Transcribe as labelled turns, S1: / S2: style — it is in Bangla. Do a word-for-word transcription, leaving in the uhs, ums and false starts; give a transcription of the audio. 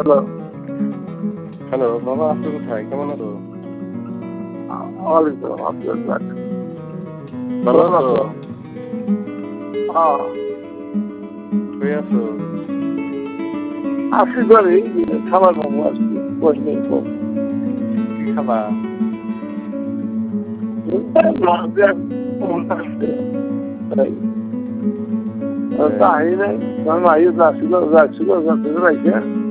S1: হ্যালো
S2: হ্যালো বাবা, আপনি কোথায়? কেমন আছো?
S1: ওয়ালাইকুম আসসালাম।
S2: ভালো
S1: কেমন
S2: আছো?
S1: আছো? হ্যাঁ,
S2: কই আছো?
S1: আসি ধরে খাবার খাবো আসছি বই নেই তো।
S2: কি খাবা?
S1: তাই নাই কারণ আইয়ে যাচ্ছিল যাচ্ছিল ওখান থেকে রাইখে